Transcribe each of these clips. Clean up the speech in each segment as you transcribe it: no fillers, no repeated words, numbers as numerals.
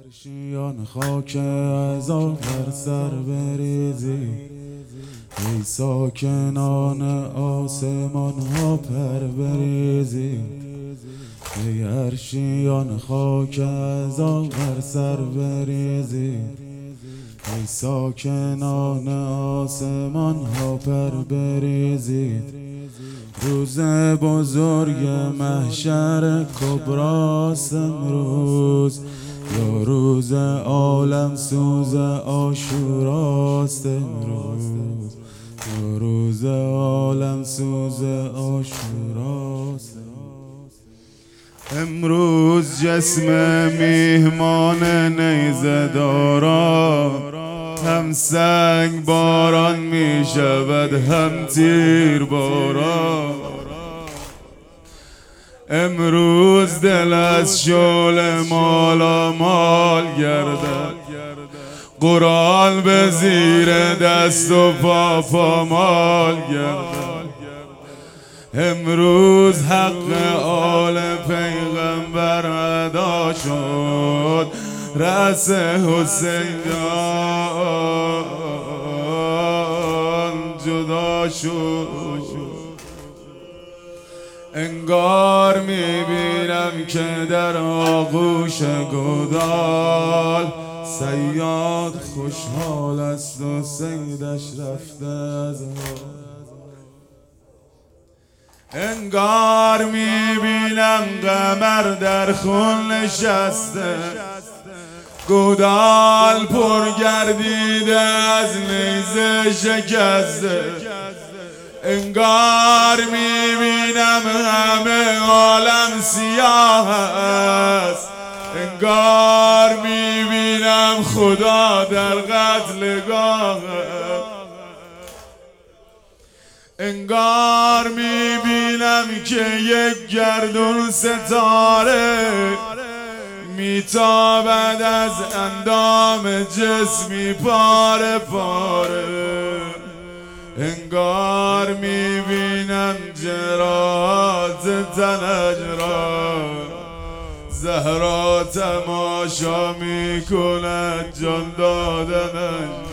عرشیان خاک از بر سر بریزی، ای ساکنان آسمان ها پر بریزی. ای عرشیان خاک از بر سر بریزی، ای ساکنان آسمان ها پر بریزید. روز بزرگ محشر کبراست امروز، یا روز عالم سوز عاشوراست امروز، یا روز عالم سوز عاشوراست امروز. جسم میهمان نیزه داران هم سنگ باران می شود هم تیر باران. امروز دل از شعله مالا مال گردد، قرآن به زیر دست و پا پامال گردد. امروز حق آل پیغمبر ادا شد، رأس حسین جان جدا شد. انگار میبینم که در آغوش گودال صیاد خوشحال است و صیدش رفته از انگار میبینم قمر در خون نشسته، گودال پر گردیده از نیزه شکسته. انگار میبینم همه عالم سیاه است، انگار میبینم خدا در قتلگاه است. انگار میبینم که یک گردون ستاره میتابد از اندام جسمی پاره پاره. انگار میبینم جراحات تنش را زهرا تماشا میکند جان دادنش.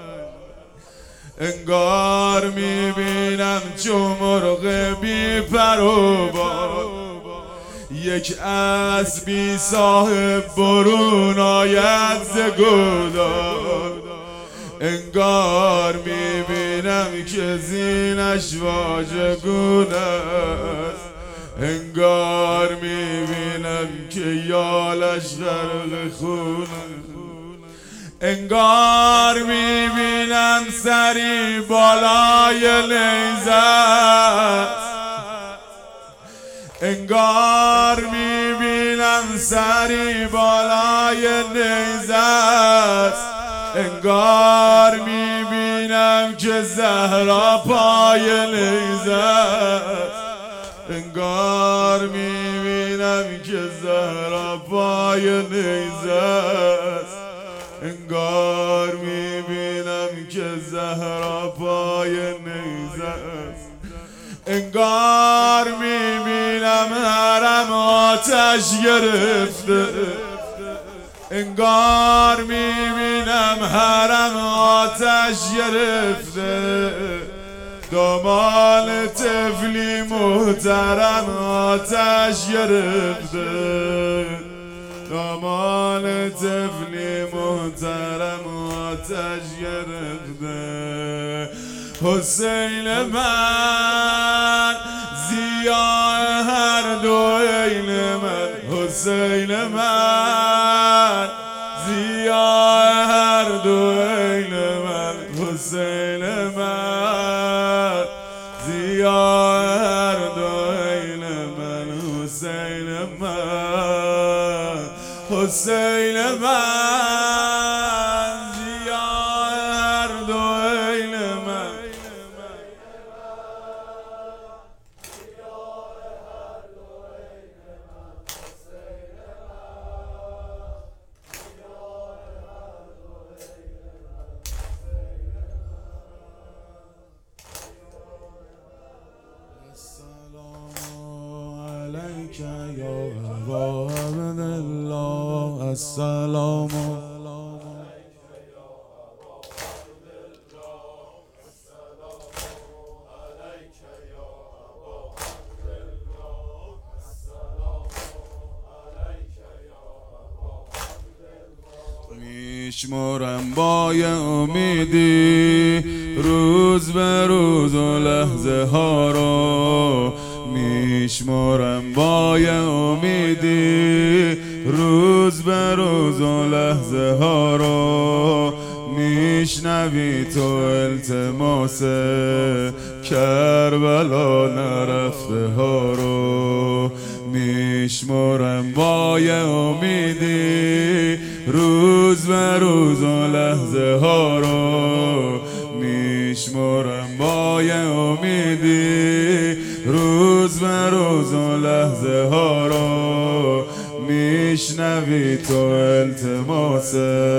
انگار میبینم چو مرغ بی پر و بال یک اسبی صاحب برون آید ز گودال. انگار میبینم که زینش واژگون است، انگار میبینم که یالش غرق خون. انگار میبینم سری بالای نیزه، انگار میبینم سری بالای نیزه، انگار میبینم که زهرا پای نیزه، انگار میبینم که زهرا پای نیزه، انگار میبینم که زهرا پای نیزه. انگار میبینم حرم آتش گرفته، انگار میبینم حرم آتش گرفته. دامان طفلی محترم آتش گرفته، دامان طفلی محترم آتش گرفته. حسین من ضیاء هر دو عین من، حسین من ضیاء هر دو عین من، حسین من ضیاء هر دو عین من، حسین من، حسین من ضیاء هر دو عین من. السلام علیک یا ابا عبدالله، السلام میشمرم با امیدی روز به روز و لحظه ها رو، میشمرم با امیدی روز به روز و لحظه ها رو. میشنوی تو التماس کربلا نرفته ها رو، میشمرم با امیدی روز به روز و لحظه ها رو، میشمرم با امیدی روز به روز و لحظه ها رو. میشنوی تو التماس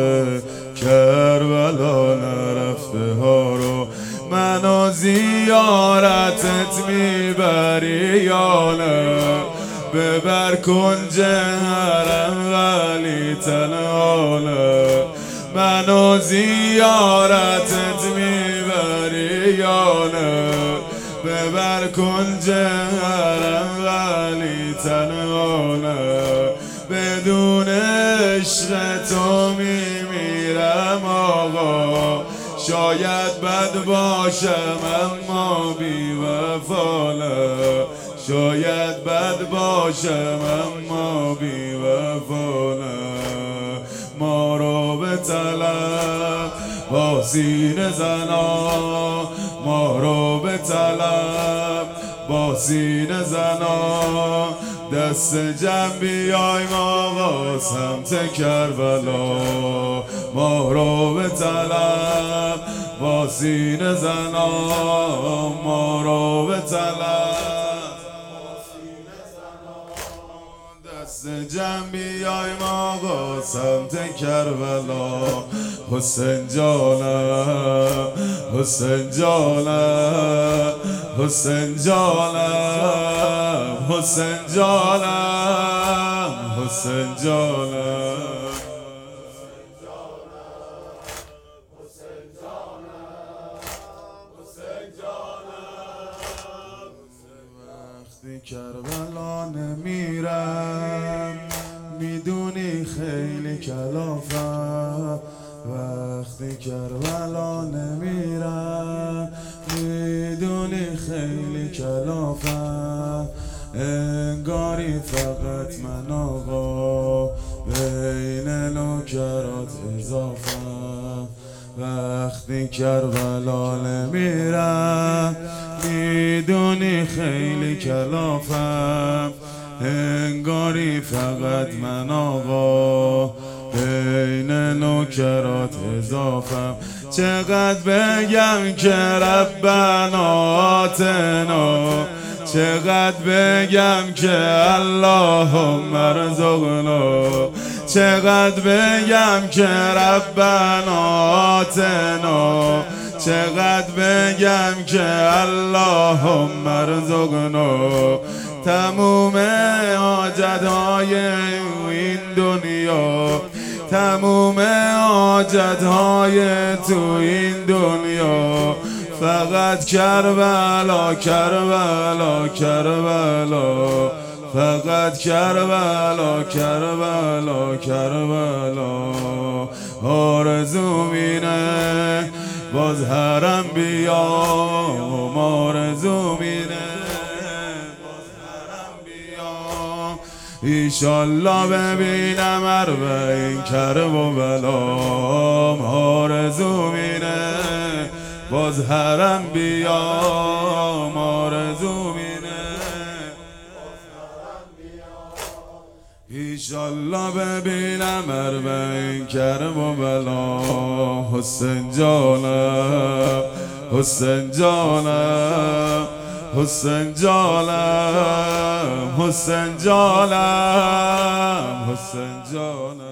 کربلا نرفته ها رو. منو زیارتت میبری یا نه؟ ببر کنج حرم ولی تنها. منو زیارتت میبری یا نه؟ ببر کنج حرم ولی تنها. بدون عشق تو میمیرم آقا، شاید بد باشم اما بی وفا نه، شاید بد باشم اما بی وفا نه. ما رو به طلب با سینه زنا، ما رو به طلب با سینه زنا. دست جمع بیایم آقا سمت کربلا، ما رو به طلب با سینه زنا، ما رو به طلب با سینه زنا. دست جمع بیایم آقا سمت کربلا. حسین جانم، حسین جانم، حسین جانم، حسین جانم، حسین جانم. وقتی کربلا نمیرم میدونی خیلی کلافم، وقتی کربلا نمیرم میدونی خیلی کلافم. انگاری فقط من آقا بین نوکرات اضافم. وقتی کربلا نمیرم میدونی خیلی کلافم. انگاری فقط من آقا بین نوکرات اضافم. چقدر بگم که ربنا آتنا، چقدر بگم که اللهم ارزقنا، چقدر بگم که ربنا آتنا، چقدر بگم که اللهم ارزقنا. تموم حاجت‌های این دنیا، تموم حاجت‌های تو این دنیا فقط کربلا کربلا کربلا، فقط کربلا کربلا کربلا. آرزوم اینه باز حرم بیام، آرزوم اینه باز حرم بیام. ایشالله ببینم اربعین کرب و بلام. آرزوم اینه باز حرم بیام، آرزوم اینه باز حرم بیام. ایشالله ببینم اربعین کرب و بلام. حسین جانم، حسین جانم، حسین جانم، حسین جانم، حسین جانم.